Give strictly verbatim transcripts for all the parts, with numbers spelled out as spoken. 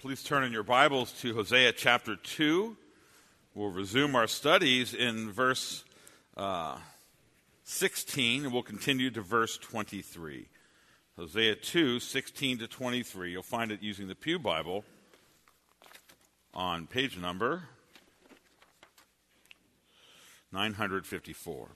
Please turn in your Bibles to Hosea chapter two. We'll resume our studies in verse uh, sixteen, and we'll continue to verse twenty-three. Hosea two, sixteen to twenty-three. You'll find it using the Pew Bible on page number nine fifty-four.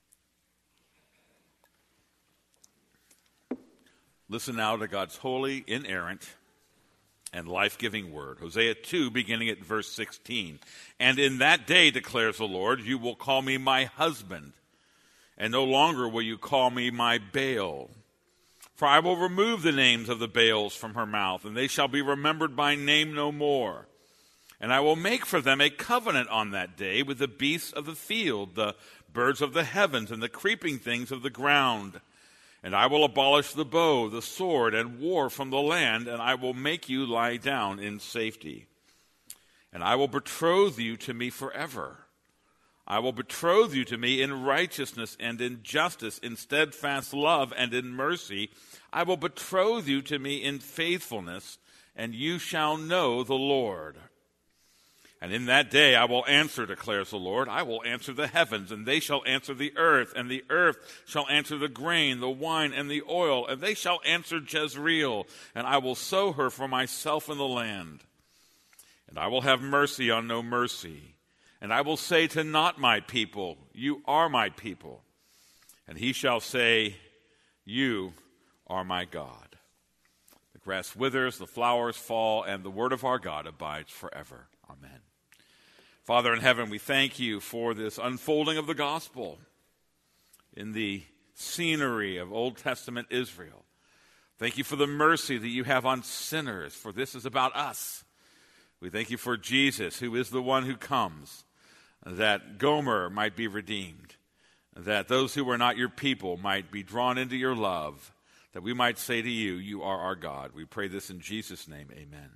Listen now to God's holy, inerrant, and life-giving word. Hosea two, beginning at verse sixteen. And in that day, declares the Lord, you will call me my husband, and no longer will you call me my Baal. For I will remove the names of the Baals from her mouth, and they shall be remembered by name no more. And I will make for them a covenant on that day with the beasts of the field, the birds of the heavens, and the creeping things of the ground. And I will abolish the bow, the sword, and war from the land, and I will make you lie down in safety. And I will betroth you to me forever. I will betroth you to me in righteousness and in justice, in steadfast love and in mercy. I will betroth you to me in faithfulness, and you shall know the Lord. And in that day I will answer, declares the Lord. I will answer the heavens, and they shall answer the earth, and the earth shall answer the grain, the wine, and the oil, and they shall answer Jezreel, and I will sow her for myself in the land. And I will have mercy on no mercy, and I will say to not my people, you are my people. And he shall say, you are my God. The grass withers, the flowers fall, and the word of our God abides forever. Amen. Father in heaven, we thank you for this unfolding of the gospel in the scenery of Old Testament Israel. Thank you for the mercy that you have on sinners, for this is about us. We thank you for Jesus, who is the one who comes, that Gomer might be redeemed, that those who were not your people might be drawn into your love, that we might say to you, you are our God. We pray this in Jesus' name, amen.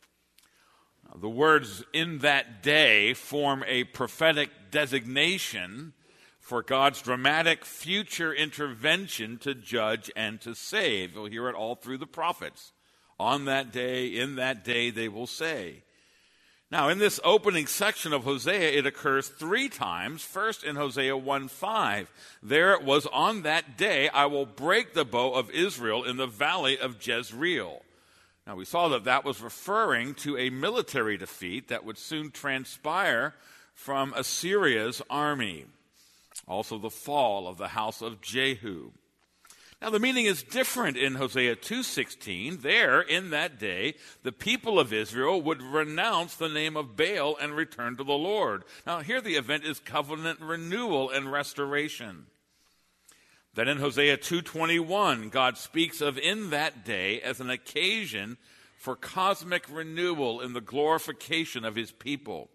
The words "in that day" form a prophetic designation for God's dramatic future intervention to judge and to save. You'll hear it all through the prophets. On that day, in that day, they will say. Now, in this opening section of Hosea, it occurs three times. First in Hosea one five. There it was, on that day I will break the bow of Israel in the valley of Jezreel. Now, we saw that that was referring to a military defeat that would soon transpire from Assyria's army. Also, the fall of the house of Jehu. Now, the meaning is different in Hosea two sixteen. There, in that day, the people of Israel would renounce the name of Baal and return to the Lord. Now, here the event is covenant renewal and restoration. Then in Hosea two twenty-one, God speaks of in that day as an occasion for cosmic renewal in the glorification of his people.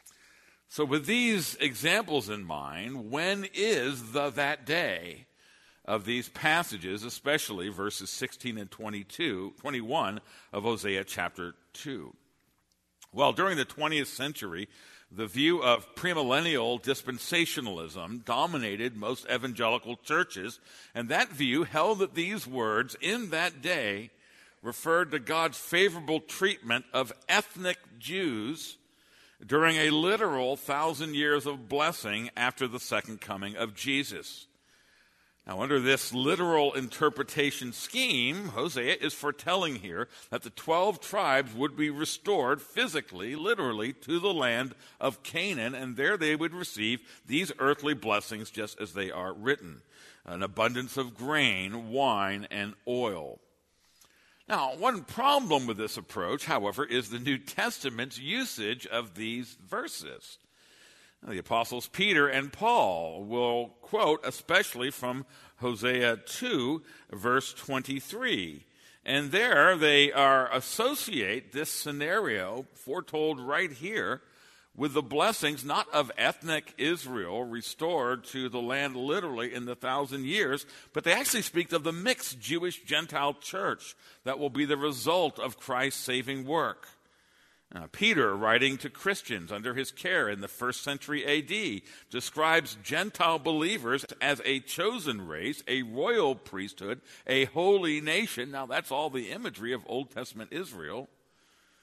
So with these examples in mind, when is the that day of these passages, especially verses sixteen and twenty-two, twenty-one of Hosea chapter two? Well, during the twentieth century, the view of premillennial dispensationalism dominated most evangelical churches, and that view held that these words, in that day, referred to God's favorable treatment of ethnic Jews during a literal thousand years of blessing after the second coming of Jesus. Now, under this literal interpretation scheme, Hosea is foretelling here that the twelve tribes would be restored physically, literally, to the land of Canaan, and there they would receive these earthly blessings just as they are written, an abundance of grain, wine, and oil. Now, one problem with this approach, however, is the New Testament's usage of these verses. The apostles Peter and Paul will quote especially from Hosea two, verse twenty-three. And there they are associate this scenario foretold right here with the blessings not of ethnic Israel restored to the land literally in the thousand years, but they actually speak of the mixed Jewish-Gentile church that will be the result of Christ's saving work. Uh, Peter, writing to Christians under his care in the first century A D, describes Gentile believers as a chosen race, a royal priesthood, a holy nation. Now, that's all the imagery of Old Testament Israel.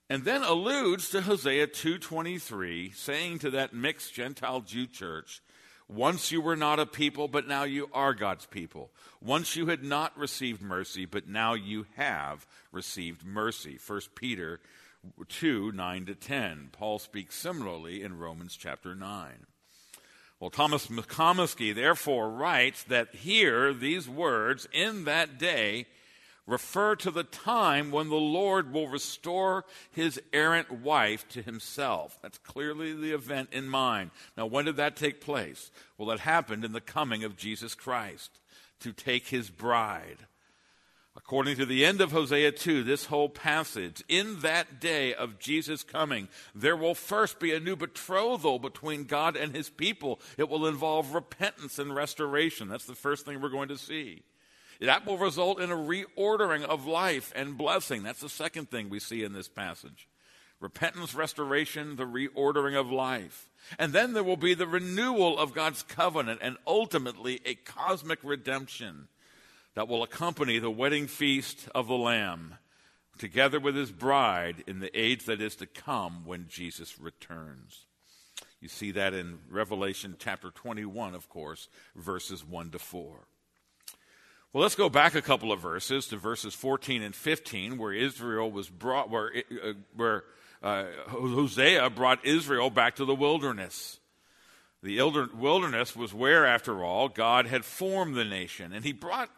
and then alludes to Hosea two twenty-three, saying to that mixed Gentile Jew church, once you were not a people, but now you are God's people. Once you had not received mercy, but now you have received mercy. First Peter two, nine to ten. Paul speaks similarly in Romans chapter nine. Well, Thomas McComiskey therefore writes that here these words, in that day, refer to the time when the Lord will restore his errant wife to himself. That's clearly the event in mind. Now, when did that take place? Well, it happened in the coming of Jesus Christ to take his bride. According to the end of Hosea two, this whole passage, in that day of Jesus' coming, there will first be a new betrothal between God and his people. It will involve repentance and restoration. That's the first thing we're going to see. That will result in a reordering of life and blessing. That's the second thing we see in this passage. Repentance, restoration, the reordering of life. And then there will be the renewal of God's covenant and ultimately a cosmic redemption that will accompany the wedding feast of the Lamb together with his bride in the age that is to come when Jesus returns. You see that in Revelation chapter twenty-one, of course, verses one to four. Well, let's go back a couple of verses to verses fourteen and fifteen, where Israel was brought, where, uh, where uh, Hosea brought Israel back to the wilderness. The wilderness was where, after all, God had formed the nation, and he brought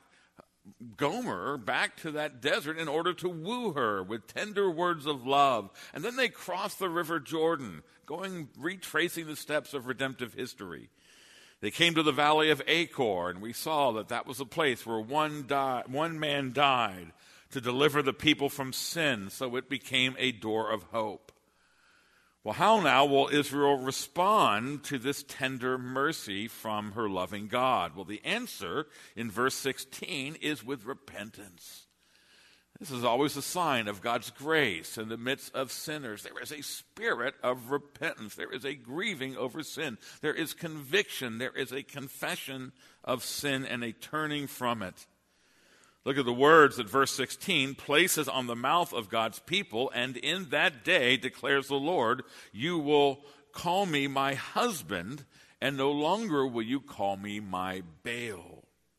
Gomer back to that desert in order to woo her with tender words of love. And then they crossed the river Jordan, going retracing the steps of redemptive history. They came to the valley of Achor, and we saw that that was a place where one, died, one man died to deliver the people from sin, so it became a door of hope. Well, how now will Israel respond to this tender mercy from her loving God? Well, the answer in verse sixteen is with repentance. This is always a sign of God's grace in the midst of sinners. There is a spirit of repentance. There is a grieving over sin. There is conviction. There is a confession of sin and a turning from it. Look at the words that verse sixteen places on the mouth of God's people. And in that day, declares the Lord, you will call me my husband, and no longer will you call me my Baal.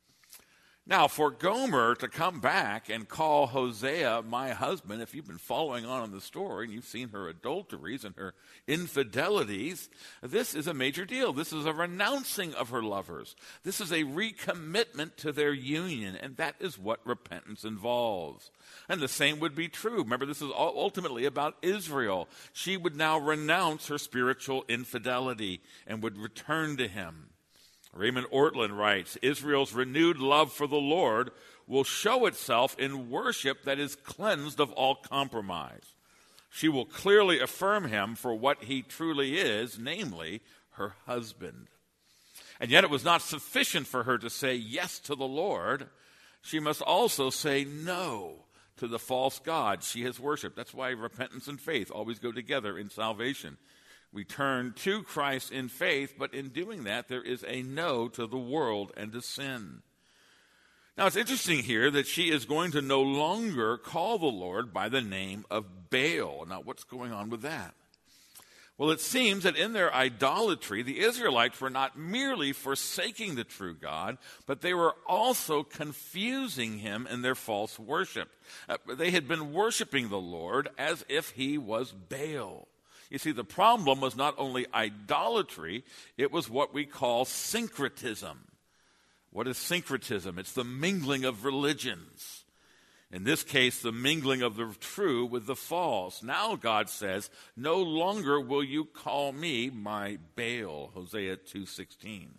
Now, for Gomer to come back and call Hosea my husband, if you've been following on in the story and you've seen her adulteries and her infidelities, this is a major deal. This is a renouncing of her lovers. This is a recommitment to their union, and that is what repentance involves. And the same would be true. Remember, this is ultimately about Israel. She would now renounce her spiritual infidelity and would return to him. Raymond Ortlund writes, Israel's renewed love for the Lord will show itself in worship that is cleansed of all compromise. She will clearly affirm him for what he truly is, namely her husband. And yet it was not sufficient for her to say yes to the Lord. She must also say no to the false god she has worshipped. That's why repentance and faith always go together in salvation. We turn to Christ in faith, but in doing that, there is a no to the world and to sin. Now, it's interesting here that she is going to no longer call the Lord by the name of Baal. Now, what's going on with that? Well, it seems that in their idolatry, the Israelites were not merely forsaking the true God, but they were also confusing him in their false worship. Uh, they had been worshiping the Lord as if he was Baal. You see, the problem was not only idolatry, it was what we call syncretism. What is syncretism? It's the mingling of religions. In this case, the mingling of the true with the false. Now God says, no longer will you call me my Baal, Hosea two sixteen.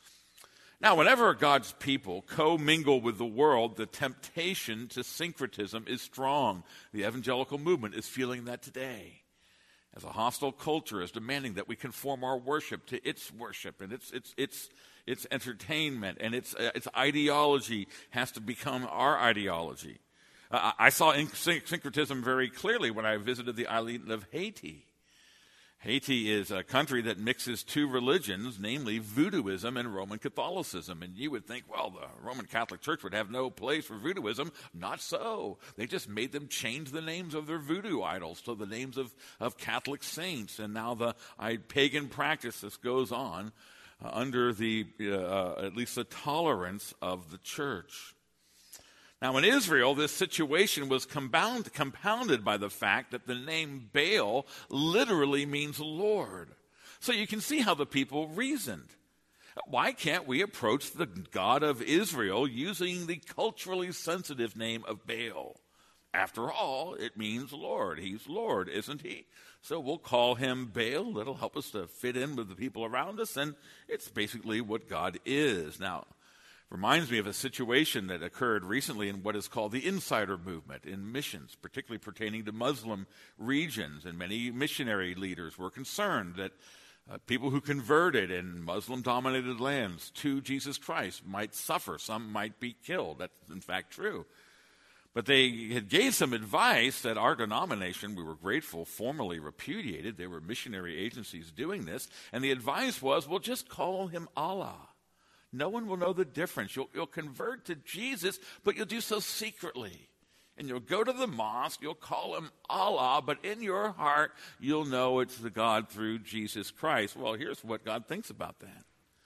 Now, whenever God's people co-mingle with the world, the temptation to syncretism is strong. The evangelical movement is feeling that today. As a hostile culture is demanding that we conform our worship to its worship and its its its its entertainment, and its uh, its ideology has to become our ideology. Uh, I saw syncretism very clearly when I visited the island of Haiti. Haiti is a country that mixes two religions, namely voodooism and Roman Catholicism. And you would think, well, the Roman Catholic Church would have no place for voodooism. Not so. They just made them change the names of their voodoo idols to the names of, of Catholic saints. And now the I, pagan practice this goes on uh, under the, uh, at least the tolerance of the church. Now, in Israel, this situation was compound, compounded by the fact that the name Baal literally means Lord. So you can see how the people reasoned. Why can't we approach the God of Israel using the culturally sensitive name of Baal? After all, it means Lord. He's Lord, isn't he? So we'll call him Baal. It'll help us to fit in with the people around us, and it's basically what God is. Now, reminds me of a situation that occurred recently in what is called the insider movement in missions, particularly pertaining to Muslim regions. And many missionary leaders were concerned that uh, people who converted in Muslim-dominated lands to Jesus Christ might suffer. Some might be killed. That's, in fact, true. But they had gave some advice that our denomination, we were grateful, formally repudiated. There were missionary agencies doing this. And the advice was, well, just call him Allah. No one will know the difference. You'll, you'll convert to Jesus, but you'll do so secretly. And you'll go to the mosque, you'll call him Allah, but in your heart, you'll know it's the God through Jesus Christ. Well, here's what God thinks about that.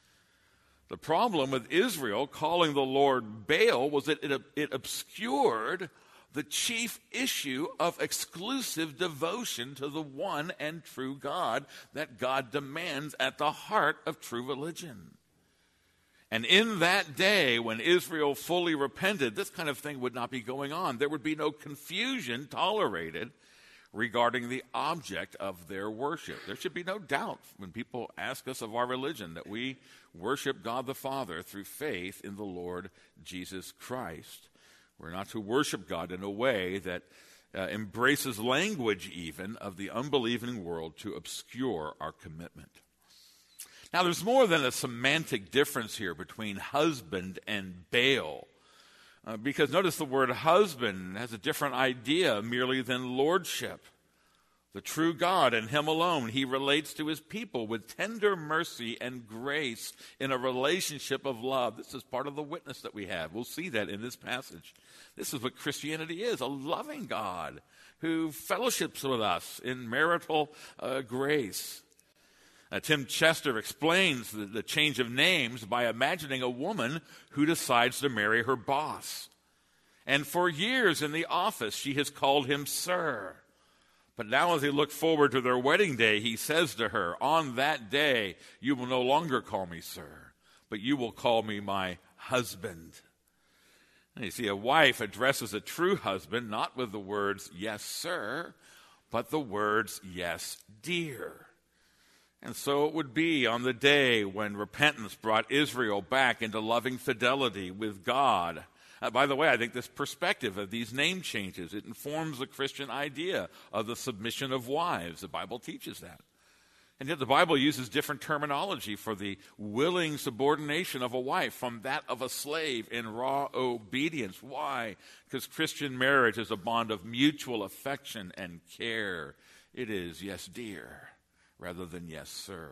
The problem with Israel calling the Lord Baal was that it, it obscured the chief issue of exclusive devotion to the one and true God that God demands at the heart of true religion. And in that day, when Israel fully repented, this kind of thing would not be going on. There would be no confusion tolerated regarding the object of their worship. There should be no doubt when people ask us of our religion that we worship God the Father through faith in the Lord Jesus Christ. We're not to worship God in a way that uh, embraces language even of the unbelieving world to obscure our commitment. Now, there's more than a semantic difference here between husband and Baal. Uh, because notice the word husband has a different idea merely than lordship. The true God and him alone, he relates to his people with tender mercy and grace in a relationship of love. This is part of the witness that we have. We'll see that in this passage. This is what Christianity is, a loving God who fellowships with us in marital uh, grace. Uh, Tim Chester explains the, the change of names by imagining a woman who decides to marry her boss. And for years in the office, she has called him sir. But now as they look forward to their wedding day, he says to her, on that day, you will no longer call me sir, but you will call me my husband. And you see, a wife addresses a true husband not with the words, yes, sir, but the words, yes, dear. And so it would be on the day when repentance brought Israel back into loving fidelity with God. Uh, by the way, I think this perspective of these name changes, it informs the Christian idea of the submission of wives. The Bible teaches that. And yet the Bible uses different terminology for the willing subordination of a wife from that of a slave in raw obedience. Why? Because Christian marriage is a bond of mutual affection and care. It is, yes, dear, rather than yes, sir.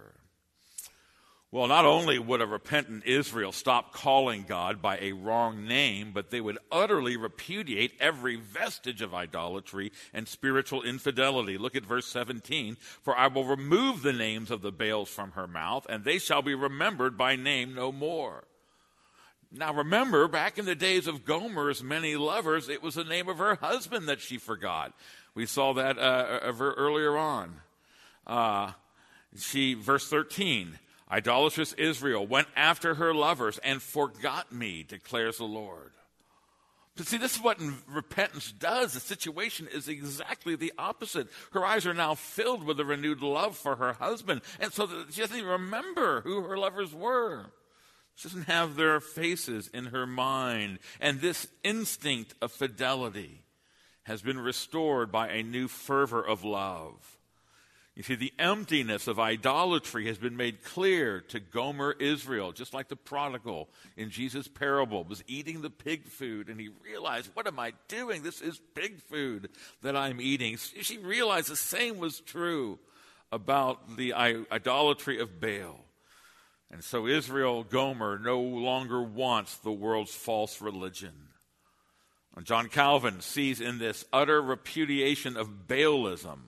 Well, not only would a repentant Israel stop calling God by a wrong name, but they would utterly repudiate every vestige of idolatry and spiritual infidelity. Look at verse seventeen. For I will remove the names of the Baals from her mouth, and they shall be remembered by name no more. Now remember, back in the days of Gomer's many lovers, it was the name of her husband that she forgot. We saw that uh, earlier on. Uh, she, verse thirteen, idolatrous Israel went after her lovers and forgot me, declares the Lord. But see, this is what repentance does. The situation is exactly the opposite. Her eyes are now filled with a renewed love for her husband, and so that she doesn't even remember who her lovers were. She doesn't have their faces in her mind, and this instinct of fidelity has been restored by a new fervor of love. You see, the emptiness of idolatry has been made clear to Gomer Israel, just like the prodigal in Jesus' parable was eating the pig food, and he realized, what am I doing? This is pig food that I'm eating. She realized the same was true about the idolatry of Baal. And so Israel, Gomer, no longer wants the world's false religion. John Calvin sees in this utter repudiation of Baalism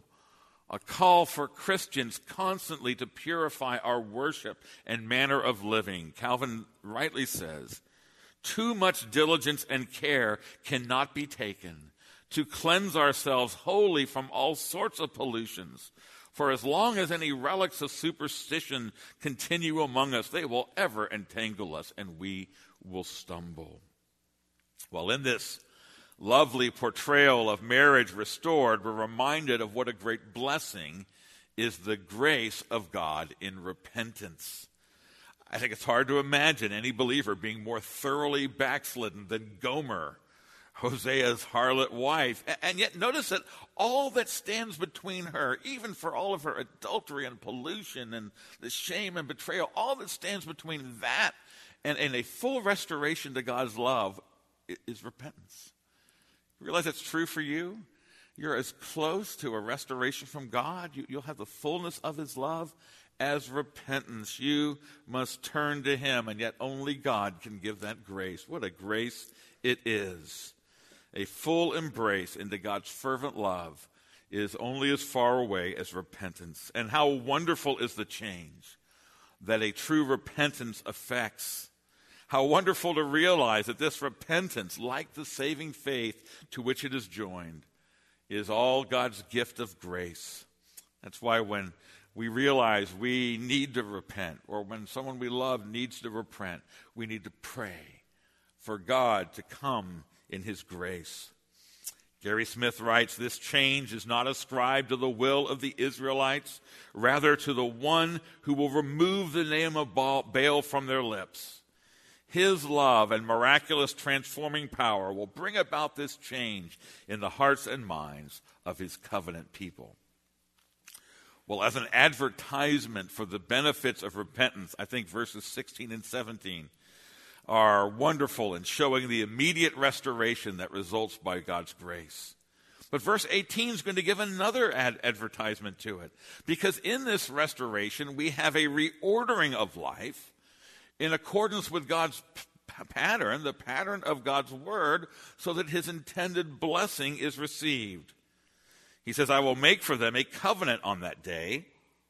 a call for Christians constantly to purify our worship and manner of living. Calvin rightly says, too much diligence and care cannot be taken to cleanse ourselves wholly from all sorts of pollutions. For as long as any relics of superstition continue among us, they will ever entangle us, and we will stumble. Well, in this lovely portrayal of marriage restored, we're reminded of what a great blessing is the grace of God in repentance. I think it's hard to imagine any believer being more thoroughly backslidden than Gomer, Hosea's harlot wife. And yet notice that all that stands between her, even for all of her adultery and pollution and the shame and betrayal, all that stands between that and, and a full restoration to God's love is repentance. You realize that's true for you? You're as close to a restoration from God. You, you'll have the fullness of his love as repentance. You must turn to him, and yet only God can give that grace. What a grace it is. A full embrace into God's fervent love is only as far away as repentance. And how wonderful is the change that a true repentance affects. How wonderful to realize that this repentance, like the saving faith to which it is joined, is all God's gift of grace. That's why when we realize we need to repent, or when someone we love needs to repent, we need to pray for God to come in his grace. Gary Smith writes, this change is not ascribed to the will of the Israelites, rather to the one who will remove the name of Baal from their lips. His love and miraculous transforming power will bring about this change in the hearts and minds of his covenant people. Well, as an advertisement for the benefits of repentance, I think verses sixteen and seventeen are wonderful in showing the immediate restoration that results by God's grace. But verse eighteen is going to give another ad- advertisement to it, because in this restoration we have a reordering of life in accordance with God's p- pattern, the pattern of God's word, so that his intended blessing is received. He says, I will make for them a covenant on that day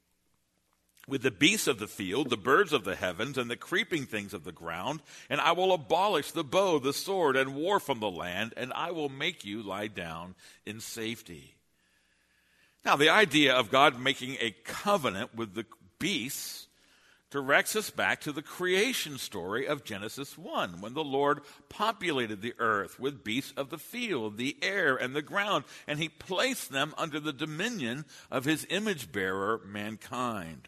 with the beasts of the field, the birds of the heavens, and the creeping things of the ground, and I will abolish the bow, the sword, and war from the land, and I will make you lie down in safety. Now, the idea of God making a covenant with the beasts directs us back to the creation story of Genesis one, when the Lord populated the earth with beasts of the field, the air, and the ground, and he placed them under the dominion of his image bearer, mankind.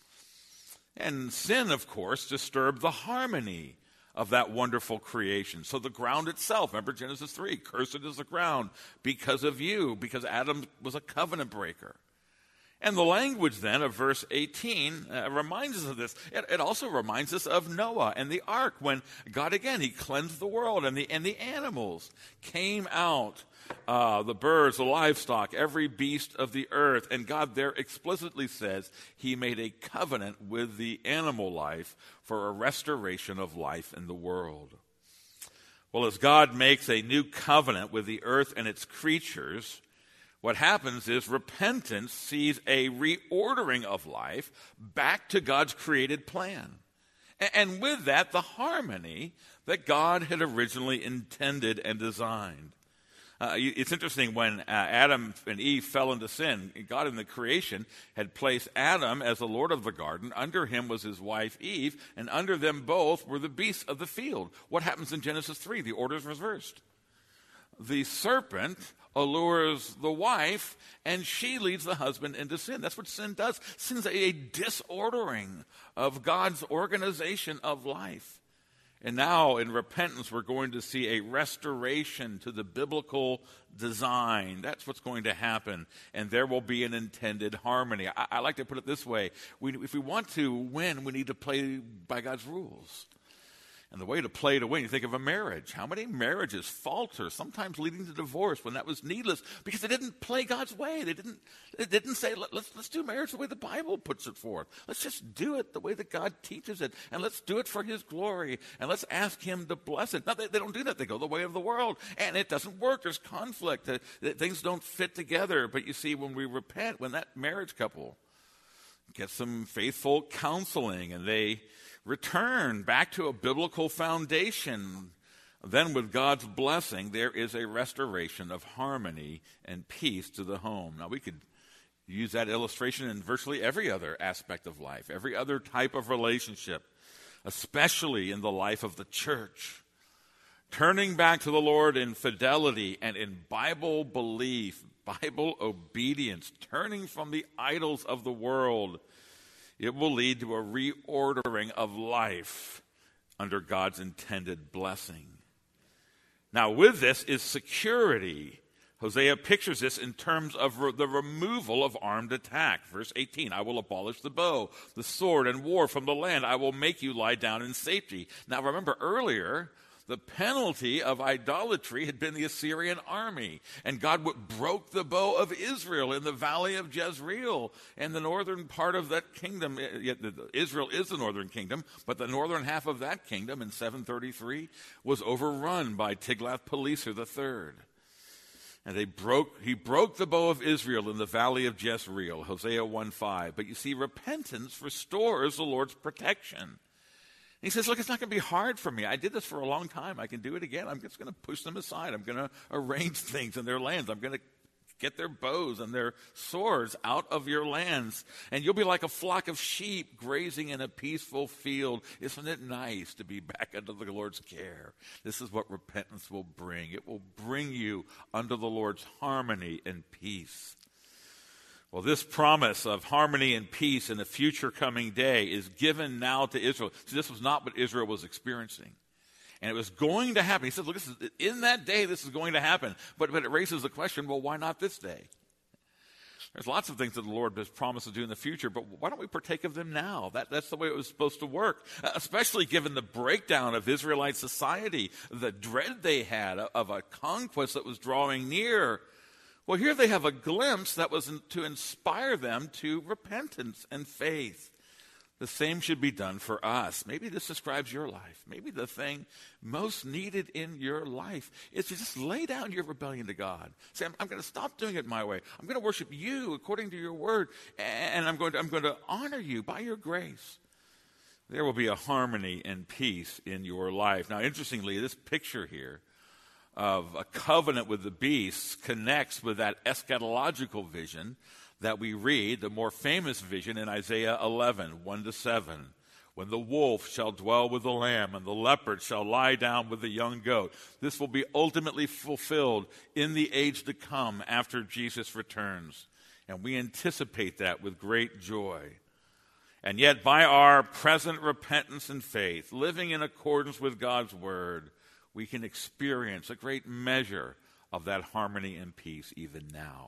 And sin, of course, disturbed the harmony of that wonderful creation. So the ground itself, remember Genesis three, cursed is the ground because of you, because Adam was a covenant breaker. And the language then of verse eighteen uh, reminds us of this. It, it also reminds us of Noah and the ark, when God again, he cleansed the world, and the, and the animals came out, uh, the birds, the livestock, every beast of the earth. And God there explicitly says he made a covenant with the animal life for a restoration of life in the world. Well, as God makes a new covenant with the earth and its creatures, what happens is repentance sees a reordering of life back to God's created plan. And with that, the harmony that God had originally intended and designed. Uh, it's interesting, when uh, Adam and Eve fell into sin, God in the creation had placed Adam as the Lord of the garden. Under him was his wife Eve, and under them both were the beasts of the field. What happens in Genesis three? The order is reversed. The serpent allures the wife, and she leads the husband into sin. That's what sin does. Sin's a disordering of God's organization of life. And now in repentance, we're going to see a restoration to the biblical design. That's what's going to happen. And there will be an intended harmony. I, I like to put it this way. We, if we want to win, we need to play by God's rules. And the way to play to win, you think of a marriage. How many marriages falter, sometimes leading to divorce, when that was needless because they didn't play God's way. They didn't, they didn't say, let's, let's do marriage the way the Bible puts it forth. Let's just do it the way that God teaches it. And let's do it for his glory. And let's ask him to bless it. No, they, they don't do that. They go the way of the world. And it doesn't work. There's conflict. Uh, things don't fit together. But you see, when we repent, when that marriage couple gets some faithful counseling and they return back to a biblical foundation, then with God's blessing, there is a restoration of harmony and peace to the home. Now, we could use that illustration in virtually every other aspect of life, every other type of relationship, especially in the life of the church. Turning back to the Lord in fidelity and in Bible belief, Bible obedience, turning from the idols of the world, it will lead to a reordering of life under God's intended blessing. Now, with this is security. Hosea pictures this in terms of re- the removal of armed attack. Verse eighteen, I will abolish the bow, the sword, and war from the land. I will make you lie down in safety. Now, remember earlier, the penalty of idolatry had been the Assyrian army. And God broke the bow of Israel in the valley of Jezreel. And the northern part of that kingdom, Israel is the northern kingdom, but the northern half of that kingdom in seven thirty-three was overrun by Tiglath-Pileser the third. And they broke, he broke the bow of Israel in the valley of Jezreel, Hosea one five. But you see, repentance restores the Lord's protection. He says, look, it's not going to be hard for me. I did this for a long time. I can do it again. I'm just going to push them aside. I'm going to arrange things in their lands. I'm going to get their bows and their swords out of your lands. And you'll be like a flock of sheep grazing in a peaceful field. Isn't it nice to be back under the Lord's care? This is what repentance will bring. It will bring you under the Lord's harmony and peace. Well, this promise of harmony and peace in a future coming day is given now to Israel. See, this was not what Israel was experiencing. And it was going to happen. He says, look, this is, in that day this is going to happen. But, but it raises the question, well, why not this day? There's lots of things that the Lord has promised to do in the future, but why don't we partake of them now? That, that's the way it was supposed to work, especially given the breakdown of Israelite society, the dread they had of a conquest that was drawing near. Well, here they have a glimpse that was to inspire them to repentance and faith. The same should be done for us. Maybe this describes your life. Maybe the thing most needed in your life is to just lay down your rebellion to God. Say, I'm, I'm going to stop doing it my way. I'm going to worship you according to your word, and I'm going to, I'm going to honor you by your grace. There will be a harmony and peace in your life. Now, interestingly, this picture here of a covenant with the beasts connects with that eschatological vision that we read, the more famous vision in Isaiah eleven, one to seven, when the wolf shall dwell with the lamb and the leopard shall lie down with the young goat. This will be ultimately fulfilled in the age to come after Jesus returns. And we anticipate that with great joy. And yet, by our present repentance and faith, living in accordance with God's word, we can experience a great measure of that harmony and peace even now.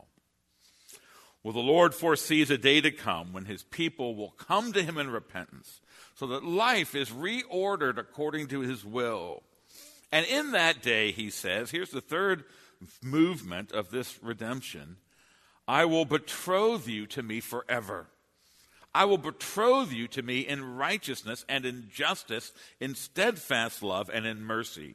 Well, the Lord foresees a day to come when his people will come to him in repentance so that life is reordered according to his will. And in that day, he says, here's the third movement of this redemption, I will betroth you to me forever. I will betroth you to me in righteousness and in justice, in steadfast love and in mercy.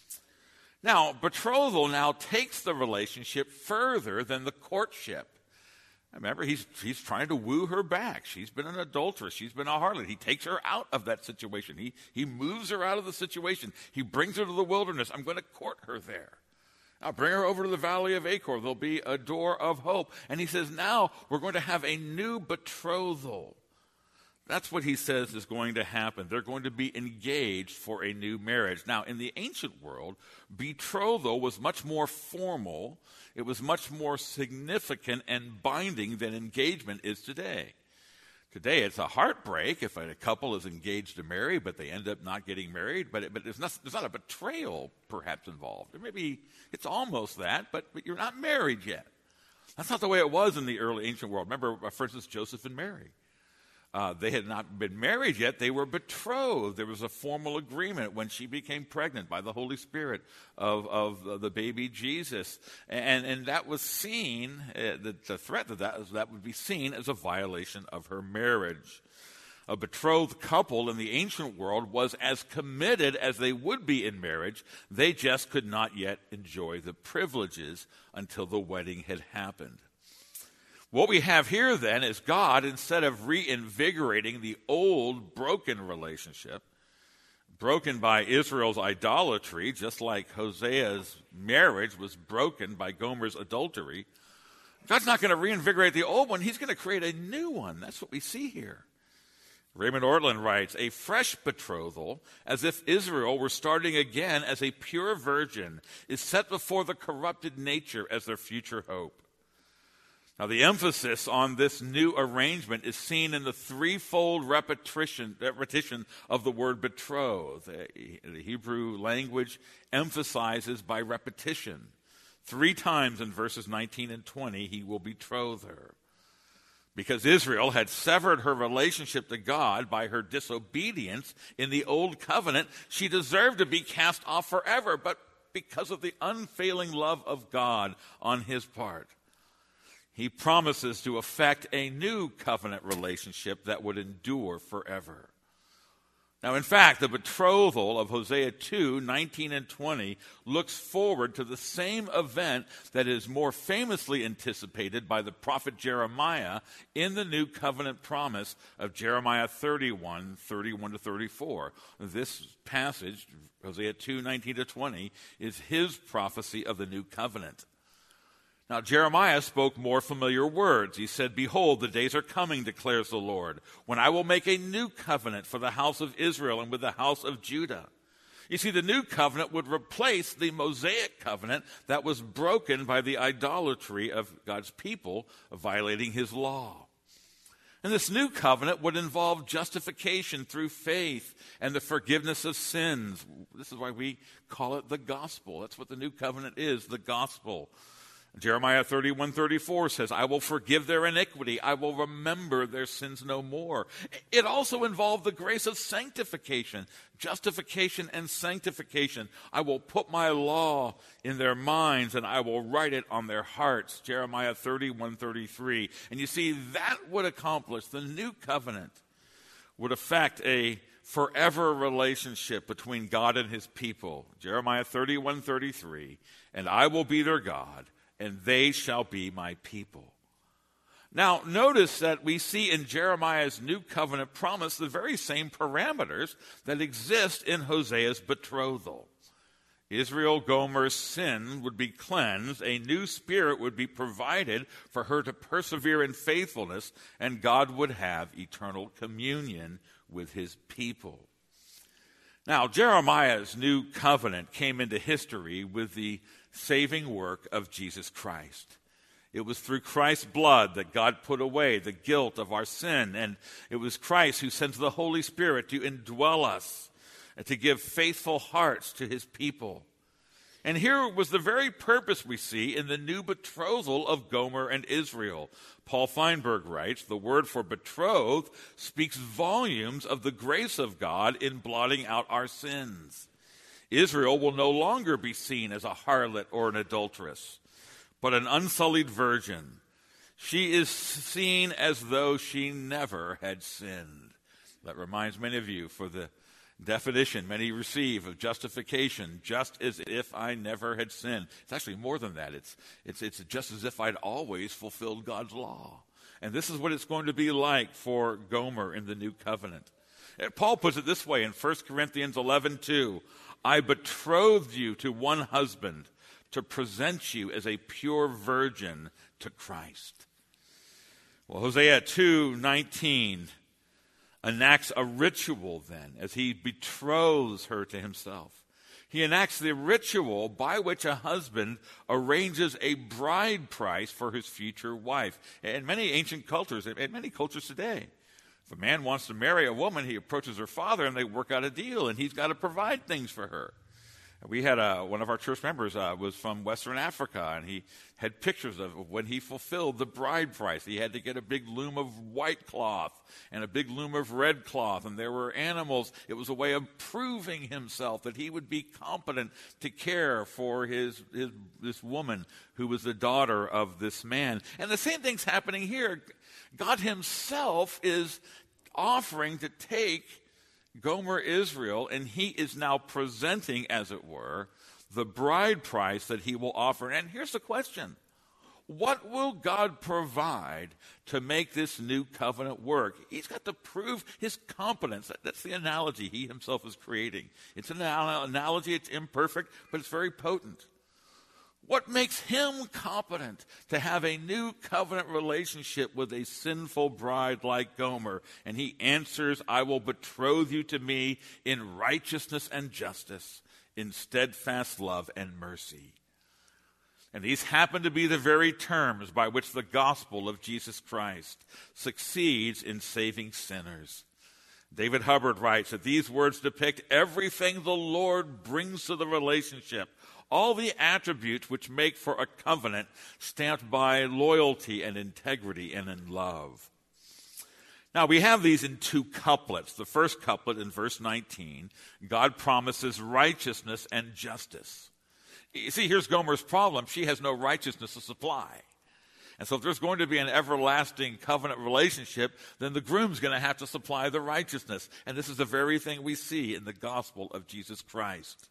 Now, betrothal now takes the relationship further than the courtship. Remember, he's, he's trying to woo her back. She's been an adulteress. She's been a harlot. He takes her out of that situation. He, he moves her out of the situation. He brings her to the wilderness. I'm going to court her there. I'll bring her over to the valley of Achor. There'll be a door of hope. And he says, now we're going to have a new betrothal. That's what he says is going to happen. They're going to be engaged for a new marriage. Now, in the ancient world, betrothal was much more formal. It was much more significant and binding than engagement is today. Today, it's a heartbreak if a couple is engaged to marry, but they end up not getting married. But, it, but there's, not, there's not a betrayal, perhaps, involved. Or maybe it's almost that, but, but you're not married yet. That's not the way it was in the early ancient world. Remember, for instance, Joseph and Mary. Uh, they had not been married yet. They were betrothed. There was a formal agreement when she became pregnant by the Holy Spirit of, of the baby Jesus. And, and that was seen, uh, the, the threat that that, that would be seen as a violation of her marriage. A betrothed couple in the ancient world was as committed as they would be in marriage. They just could not yet enjoy the privileges until the wedding had happened. What we have here then is God, instead of reinvigorating the old broken relationship, broken by Israel's idolatry, just like Hosea's marriage was broken by Gomer's adultery, God's not going to reinvigorate the old one. He's going to create a new one. That's what we see here. Raymond Ortlund writes, a fresh betrothal, as if Israel were starting again as a pure virgin, is set before the corrupted nature as their future hope. Now, the emphasis on this new arrangement is seen in the threefold repetition, repetition of the word betroth. The Hebrew language emphasizes by repetition. Three times in verses nineteen and twenty, he will betroth her. Because Israel had severed her relationship to God by her disobedience in the old covenant, she deserved to be cast off forever, but because of the unfailing love of God on his part, he promises to effect a new covenant relationship that would endure forever. Now, in fact, the betrothal of Hosea two, nineteen and twenty looks forward to the same event that is more famously anticipated by the prophet Jeremiah in the new covenant promise of Jeremiah thirty-one, thirty-one to thirty-four. This passage, Hosea two, nineteen to twenty, is his prophecy of the new covenant. Now, Jeremiah spoke more familiar words. He said, behold, the days are coming, declares the Lord, when I will make a new covenant for the house of Israel and with the house of Judah. You see, the new covenant would replace the Mosaic covenant that was broken by the idolatry of God's people, violating his law. And this new covenant would involve justification through faith and the forgiveness of sins. This is why we call it the gospel. That's what the new covenant is, the gospel. Jeremiah thirty-one, thirty-four says, I will forgive their iniquity. I will remember their sins no more. It also involved the grace of sanctification, justification and sanctification. I will put my law in their minds and I will write it on their hearts. Jeremiah thirty-one, thirty-three. And you see, that would accomplish, the new covenant would affect a forever relationship between God and his people. Jeremiah thirty-one, thirty-three. And I will be their God, and they shall be my people. Now, notice that we see in Jeremiah's new covenant promise the very same parameters that exist in Hosea's betrothal. Israel Gomer's sin would be cleansed, a new spirit would be provided for her to persevere in faithfulness, and God would have eternal communion with his people. Now, Jeremiah's new covenant came into history with the saving work of Jesus Christ. It was through Christ's blood that God put away the guilt of our sin, and it was Christ who sends the Holy Spirit to indwell us and to give faithful hearts to his people. And here was the very purpose we see in the new betrothal of Gomer and Israel. Paul Feinberg writes, the word for betrothed speaks volumes of the grace of God in blotting out our sins. Israel will no longer be seen as a harlot or an adulteress, but an unsullied virgin. She is seen as though she never had sinned. That reminds many of you for the definition many receive of justification, just as if I never had sinned. It's actually more than that. It's, it's, it's just as if I'd always fulfilled God's law. And this is what it's going to be like for Gomer in the new covenant. Paul puts it this way in First Corinthians eleven two. I betrothed you to one husband to present you as a pure virgin to Christ. Well, Hosea two nineteen enacts a ritual then as he betroths her to himself. He enacts the ritual by which a husband arranges a bride price for his future wife. In many ancient cultures, in many cultures today, if a man wants to marry a woman, he approaches her father and they work out a deal, and he's got to provide things for her. We had a, one of our church members uh, was from Western Africa, and he had pictures of when he fulfilled the bride price. He had to get a big loom of white cloth and a big loom of red cloth, and there were animals. It was a way of proving himself that he would be competent to care for his, his this woman who was the daughter of this man. And the same thing's happening here. God himself is offering to take Gomer Israel, and he is now presenting, as it were, the bride price that he will offer. And here's the question. What will God provide to make this new covenant work? He's got to prove his competence. That's the analogy he himself is creating. It's an analogy, it's imperfect, but it's very potent. What makes him competent to have a new covenant relationship with a sinful bride like Gomer? And he answers, I will betroth you to me in righteousness and justice, in steadfast love and mercy. And these happen to be the very terms by which the gospel of Jesus Christ succeeds in saving sinners. David Hubbard writes that these words depict everything the Lord brings to the relationship, all the attributes which make for a covenant stamped by loyalty and integrity and in love. Now, we have these in two couplets. The first couplet in verse nineteen, God promises righteousness and justice. You see, here's Gomer's problem. She has no righteousness to supply. And so if there's going to be an everlasting covenant relationship, then the groom's going to have to supply the righteousness. And this is the very thing we see in the gospel of Jesus Christ.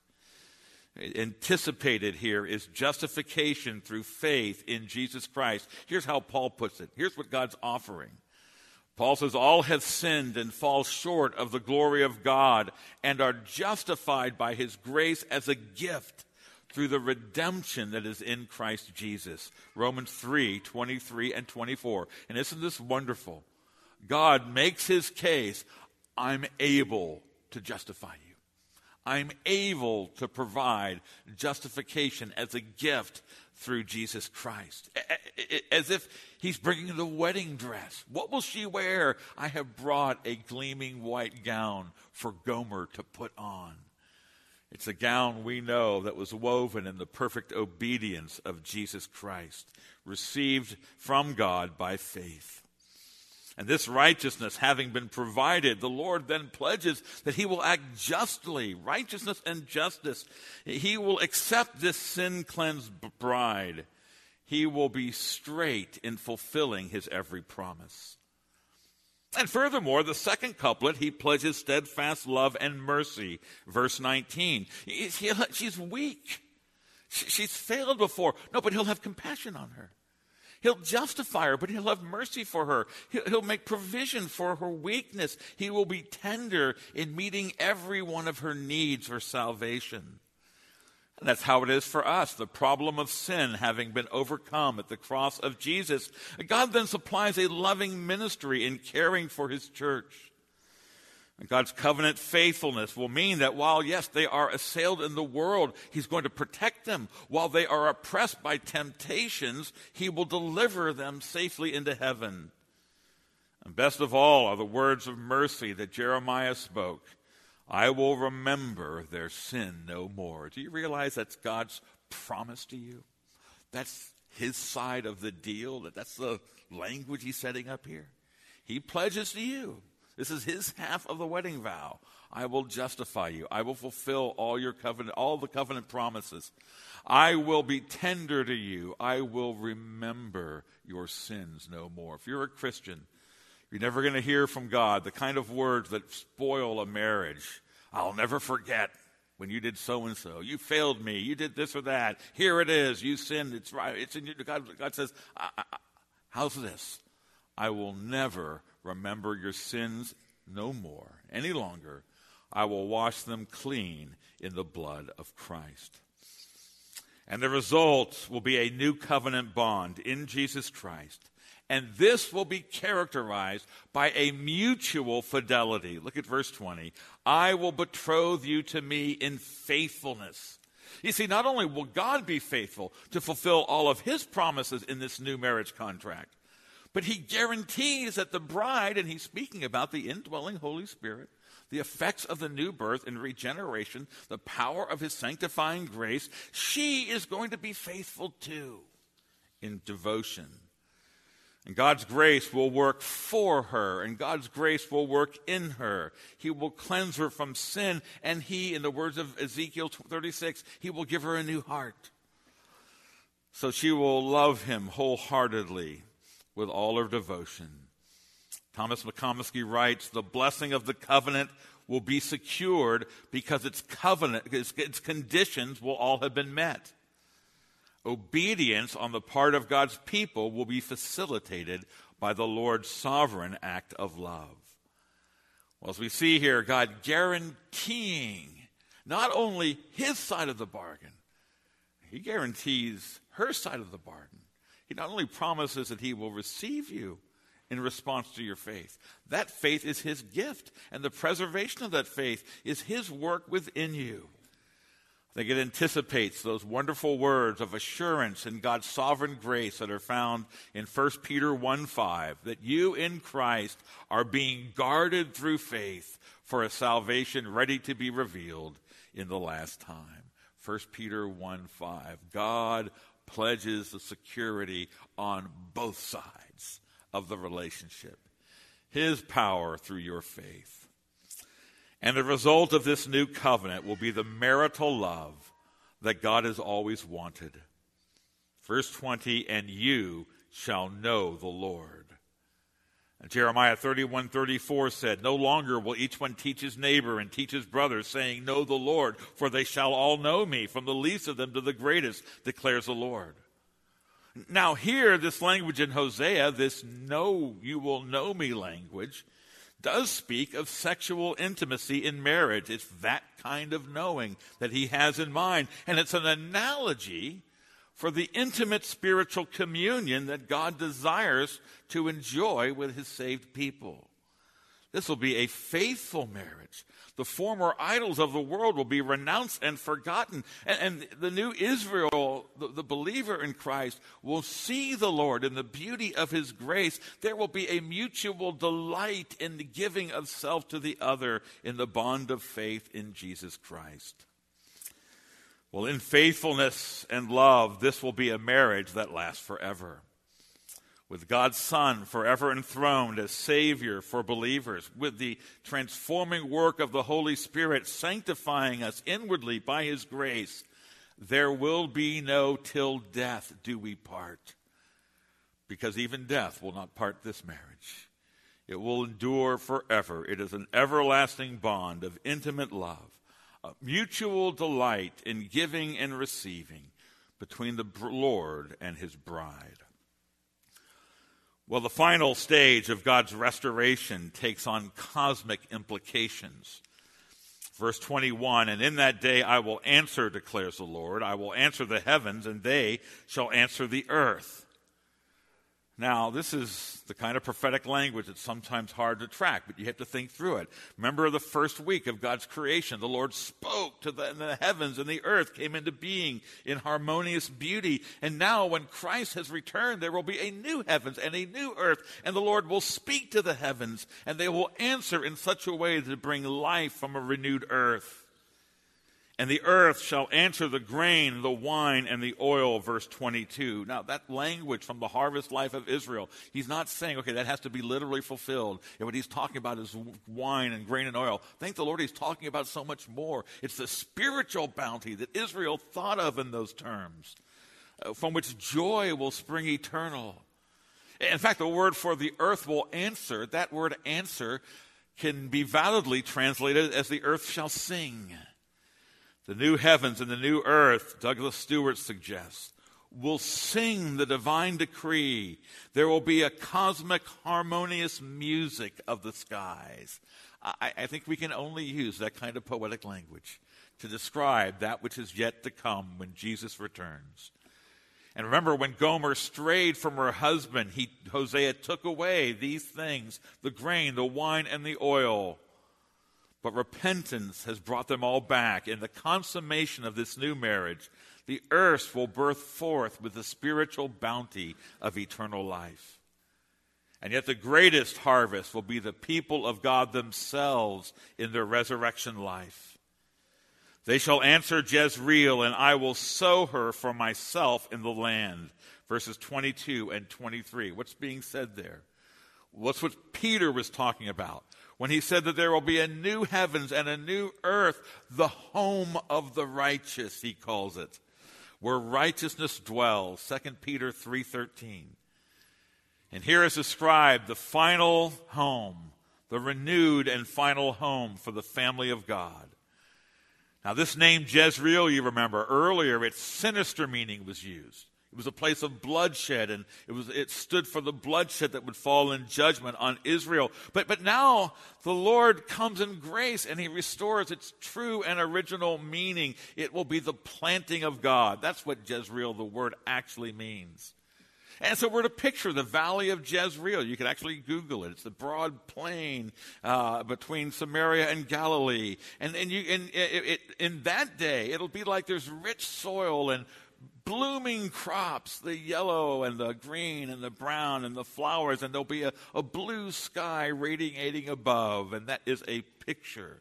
Anticipated here is justification through faith in Jesus Christ. Here's how Paul puts it. Here's what God's offering. Paul says, all have sinned and fall short of the glory of God and are justified by his grace as a gift through the redemption that is in Christ Jesus. Romans three, twenty-three and twenty-four. And isn't this wonderful? God makes his case, I'm able to justify you. I'm able to provide justification as a gift through Jesus Christ. As if he's bringing the wedding dress. What will she wear? I have brought a gleaming white gown for Gomer to put on. It's a gown we know that was woven in the perfect obedience of Jesus Christ, received from God by faith. And this righteousness having been provided, the Lord then pledges that he will act justly, righteousness and justice. He will accept this sin-cleansed bride. He will be straight in fulfilling his every promise. And furthermore, the second couplet, he pledges steadfast love and mercy. Verse nineteen, she's weak. She's failed before. No, but he'll have compassion on her. He'll justify her, but he'll have mercy for her. He'll make provision for her weakness. He will be tender in meeting every one of her needs for salvation. And that's how it is for us. The problem of sin having been overcome at the cross of Jesus, God then supplies a loving ministry in caring for his church. And God's covenant faithfulness will mean that while, yes, they are assailed in the world, he's going to protect them. While they are oppressed by temptations, he will deliver them safely into heaven. And best of all are the words of mercy that Jeremiah spoke. I will remember their sin no more. Do you realize that's God's promise to you? That's his side of the deal. That That's the language he's setting up here. He pledges to you. This is his half of the wedding vow. I will justify you. I will fulfill all your covenant, all the covenant promises. I will be tender to you. I will remember your sins no more. If you're a Christian, you're never going to hear from God the kind of words that spoil a marriage. I'll never forget when you did so-and-so. You failed me. You did this or that. Here it is. You sinned. It's right. It's in you. God, God says, I, I, how's this? I will never remember your sins no more, any longer. I will wash them clean in the blood of Christ. And the result will be a new covenant bond in Jesus Christ. And this will be characterized by a mutual fidelity. Look at verse twenty. I will betroth you to me in faithfulness. You see, not only will God be faithful to fulfill all of his promises in this new marriage contract, but he guarantees that the bride, and he's speaking about the indwelling Holy Spirit, the effects of the new birth and regeneration, the power of his sanctifying grace, she is going to be faithful too in devotion. And God's grace will work for her, and God's grace will work in her. He will cleanse her from sin, and he, in the words of Ezekiel thirty-six, he will give her a new heart. So she will love him wholeheartedly with all her devotion. Thomas McComiskey writes, the blessing of the covenant will be secured because its covenant, its, its conditions will all have been met. Obedience on the part of God's people will be facilitated by the Lord's sovereign act of love. Well, as we see here, God guaranteeing not only his side of the bargain, he guarantees her side of the bargain. He not only promises that he will receive you in response to your faith. That faith is his gift, and the preservation of that faith is his work within you. I think it anticipates those wonderful words of assurance in God's sovereign grace that are found in First Peter one five, that you in Christ are being guarded through faith for a salvation ready to be revealed in the last time. First Peter one five, God pledges the security on both sides of the relationship, his power through your faith. And the result of this new covenant will be the marital love that God has always wanted. Verse twenty, and you shall know the Lord. And Jeremiah thirty-one thirty-four said, no longer will each one teach his neighbor and teach his brother, saying, know the Lord, for they shall all know me, from the least of them to the greatest, declares the Lord. Now here, this language in Hosea, this know, you will know me language, does speak of sexual intimacy in marriage. It's that kind of knowing that he has in mind. And it's an analogy for the intimate spiritual communion that God desires to enjoy with his saved people. This will be a faithful marriage. The former idols of the world will be renounced and forgotten. And, and the new Israel, the, the believer in Christ, will see the Lord in the beauty of his grace. There will be a mutual delight in the giving of self to the other in the bond of faith in Jesus Christ. Well, in faithfulness and love, this will be a marriage that lasts forever. With God's Son forever enthroned as Savior for believers, with the transforming work of the Holy Spirit sanctifying us inwardly by his grace, there will be no till death do we part. Because even death will not part this marriage. It will endure forever. It is an everlasting bond of intimate love, a mutual delight in giving and receiving between the Lord and his bride. Well, the final stage of God's restoration takes on cosmic implications. Verse twenty-one, and in that day I will answer, declares the Lord. I will answer the heavens, and they shall answer the earth. Now, this is the kind of prophetic language that's sometimes hard to track, but you have to think through it. Remember the first week of God's creation. The Lord spoke to the, and the heavens, and the earth came into being in harmonious beauty. And now, when Christ has returned, there will be a new heavens and a new earth, and the Lord will speak to the heavens, and they will answer in such a way to bring life from a renewed earth. And the earth shall answer the grain, the wine, and the oil, verse twenty-two. Now, that language from the harvest life of Israel, he's not saying, okay, that has to be literally fulfilled. And what he's talking about is wine and grain and oil. Thank the Lord, he's talking about so much more. It's the spiritual bounty that Israel thought of in those terms, uh, from which joy will spring eternal. In fact, the word for the earth will answer, that word answer can be validly translated as the earth shall sing. The new heavens and the new earth, Douglas Stewart suggests, will sing the divine decree. There will be a cosmic harmonious music of the skies. I, I think we can only use that kind of poetic language to describe that which is yet to come when Jesus returns. And remember, when Gomer strayed from her husband, he, Hosea took away these things, the grain, the wine, and the oil. But repentance has brought them all back. In the consummation of this new marriage, the earth will birth forth with the spiritual bounty of eternal life. And yet the greatest harvest will be the people of God themselves in their resurrection life. They shall answer Jezreel, and I will sow her for myself in the land. Verses twenty-two and twenty-three. What's being said there? What's what Peter was talking about when he said that there will be a new heavens and a new earth, the home of the righteous, he calls it, where righteousness dwells. Second Peter three thirteen. And here is described the final home, the renewed and final home for the family of God. Now, this name Jezreel, you remember earlier, its sinister meaning was used. It was a place of bloodshed, and it was it stood for the bloodshed that would fall in judgment on Israel. But but now the Lord comes in grace, and he restores its true and original meaning. It will be the planting of God. That's what Jezreel, the word, actually means. And so we're to picture the valley of Jezreel. You can actually Google it. It's the broad plain uh, between Samaria and Galilee. And, and you, in, it, it, in that day, it'll be like there's rich soil and blooming crops, the yellow and the green and the brown and the flowers, and there'll be a, a blue sky radiating above. And that is a picture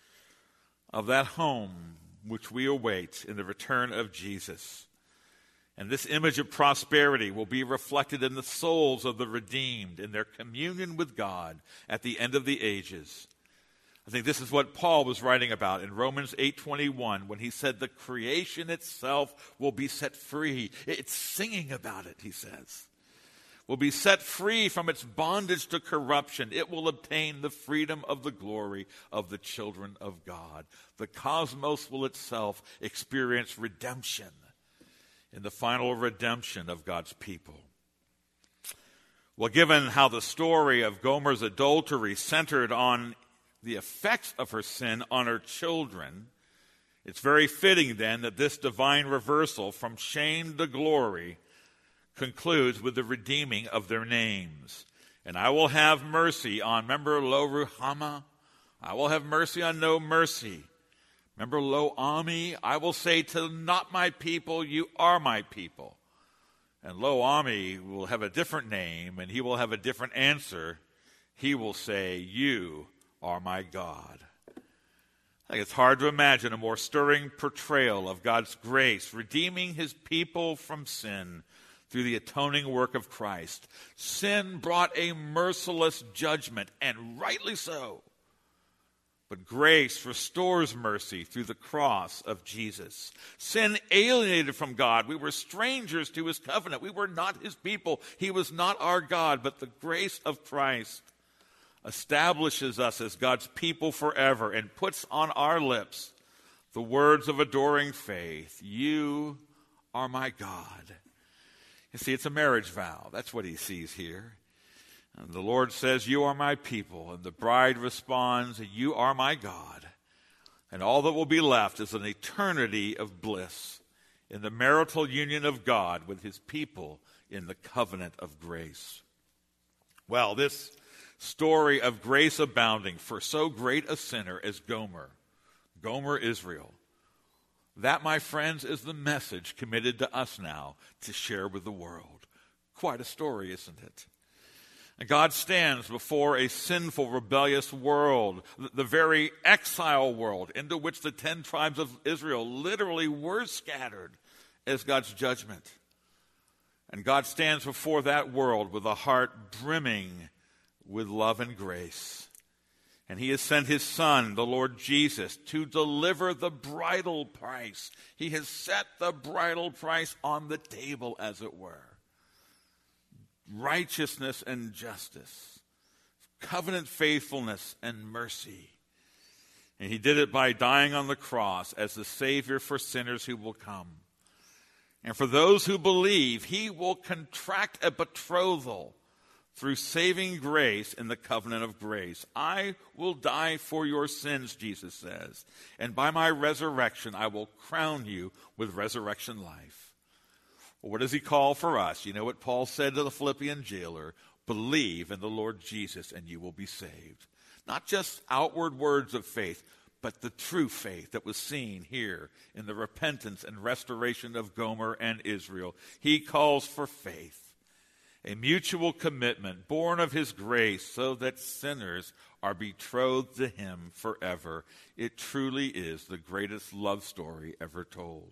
of that home which we await in the return of Jesus. And this image of prosperity will be reflected in the souls of the redeemed, in their communion with God at the end of the ages. I think this is what Paul was writing about in Romans eight twenty-one when he said the creation itself will be set free. It's singing about it, he says. Will be set free from its bondage to corruption. It will obtain the freedom of the glory of the children of God. The cosmos will itself experience redemption in the final redemption of God's people. Well, given how the story of Gomer's adultery centered on the effects of her sin on her children, it's very fitting then that this divine reversal from shame to glory concludes with the redeeming of their names. And I will have mercy on, remember Lo Ruhama? I will have mercy on no mercy. Remember Lo Ami? I will say to not my people, you are my people. And Lo Ami will have a different name, and he will have a different answer. He will say, you are my God. I think it's hard to imagine a more stirring portrayal of God's grace, redeeming his people from sin through the atoning work of Christ. Sin brought a merciless judgment, and rightly so. But grace restores mercy through the cross of Jesus. Sin alienated from God. We were strangers to his covenant. We were not his people. He was not our God. But the grace of Christ establishes us as God's people forever and puts on our lips the words of adoring faith. You are my God. You see, it's a marriage vow. That's what he sees here. And the Lord says, you are my people. And the bride responds, you are my God. And all that will be left is an eternity of bliss in the marital union of God with his people in the covenant of grace. Well, this story of grace abounding for so great a sinner as Gomer, Gomer Israel, that, my friends, is the message committed to us now to share with the world. Quite a story, isn't it? And God stands before a sinful, rebellious world, the very exile world into which the ten tribes of Israel literally were scattered as God's judgment. And God stands before that world with a heart brimming with love and grace. And he has sent his Son, the Lord Jesus, to deliver the bridal price. He has set the bridal price on the table, as it were. Righteousness and justice, covenant faithfulness and mercy. And he did it by dying on the cross as the Savior for sinners who will come. And for those who believe, he will contract a betrothal through saving grace in the covenant of grace. I will die for your sins, Jesus says, and by my resurrection I will crown you with resurrection life. Well, what does he call for us? You know what Paul said to the Philippian jailer? Believe in the Lord Jesus and you will be saved. Not just outward words of faith, but the true faith that was seen here in the repentance and restoration of Gomer and Israel. He calls for faith. a mutual commitment born of his grace so that sinners are betrothed to him forever. It truly is the greatest love story ever told.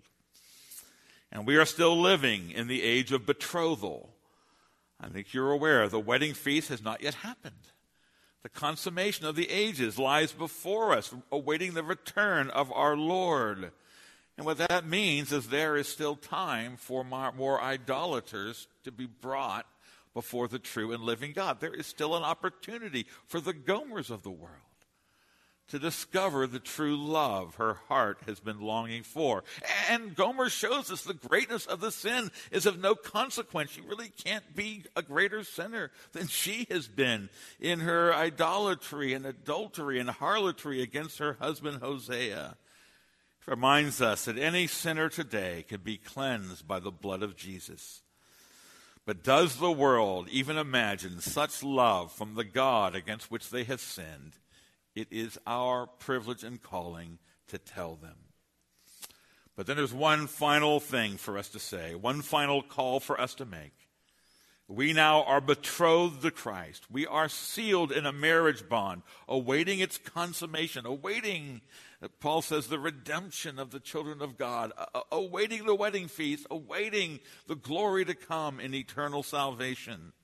And we are still living in the age of betrothal. I think you're aware the wedding feast has not yet happened. The consummation of the ages lies before us, awaiting the return of our Lord. And what that means is there is still time for more, more idolaters to be brought before the true and living God. There is still an opportunity for the Gomers of the world to discover the true love her heart has been longing for. And Gomer shows us the greatness of the sin is of no consequence. She really can't be a greater sinner than she has been in her idolatry and adultery and harlotry against her husband Hosea. It reminds us that any sinner today can be cleansed by the blood of Jesus. But does the world even imagine such love from the God against which they have sinned? It is our privilege and calling to tell them. But then there's one final thing for us to say, one final call for us to make. We now are betrothed to Christ. We are sealed in a marriage bond, awaiting its consummation, awaiting, Paul says, the redemption of the children of God, awaiting the wedding feast, awaiting the glory to come in eternal salvation.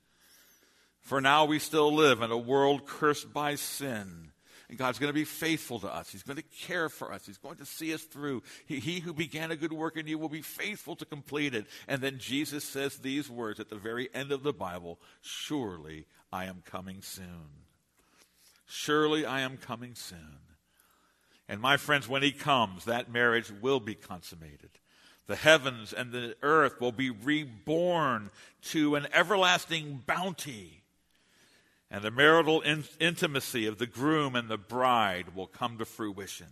For now we still live in a world cursed by sin. And God's going to be faithful to us. He's going to care for us. He's going to see us through. He, he who began a good work in you will be faithful to complete it. And then Jesus says these words at the very end of the Bible, surely I am coming soon. Surely I am coming soon. And my friends, when he comes, that marriage will be consummated. The heavens and the earth will be reborn to an everlasting bounty. And the marital in- intimacy of the groom and the bride will come to fruition.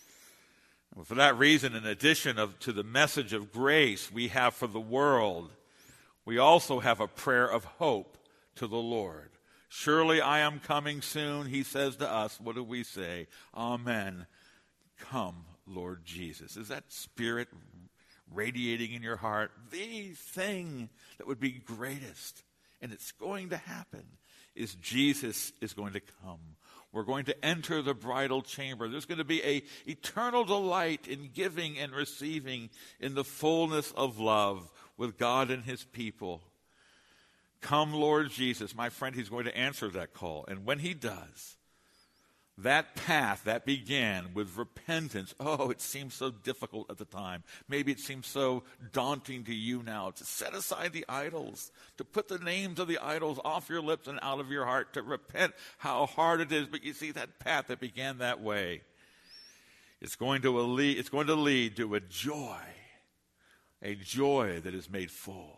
And for that reason, in addition of, to the message of grace we have for the world, we also have a prayer of hope to the Lord. Surely I am coming soon, he says to us. What do we say? Amen. Come, Lord Jesus. Is that spirit radiating in your heart? The thing that would be greatest, and it's going to happen, is Jesus is going to come. We're going to enter the bridal chamber. There's going to be a eternal delight in giving and receiving in the fullness of love with God and his people. Come, Lord Jesus. My friend, he's going to answer that call. And when he does, that path that began with repentance, oh, it seems so difficult at the time. Maybe it seems so daunting to you now to set aside the idols, to put the names of the idols off your lips and out of your heart, to repent how hard it is. But you see, that path that began that way, it's going to lead, it's going to lead to a joy, a joy that is made full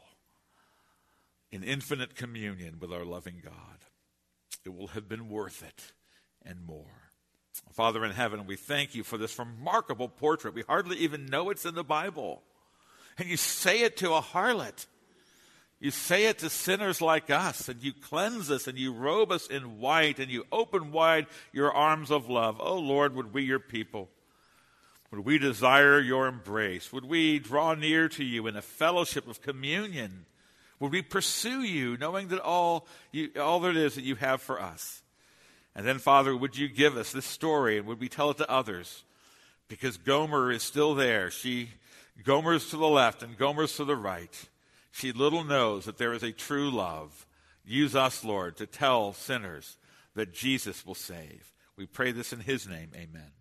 in infinite communion with our loving God. It will have been worth it. And more. Father in heaven, we thank you for this remarkable portrait. We hardly even know it's in the Bible. And you say it to a harlot. You say it to sinners like us, and you cleanse us, and you robe us in white, and you open wide your arms of love. Oh, Lord, would we, your people, would we desire your embrace? Would we draw near to you in a fellowship of communion? Would we pursue you, knowing that all, you, all there is that you have for us? And then, Father, would you give us this story, and would we tell it to others? Because Gomer is still there. She, Gomer's to the left and Gomer's to the right. She little knows that there is a true love. Use us, Lord, to tell sinners that Jesus will save. We pray this in his name. Amen.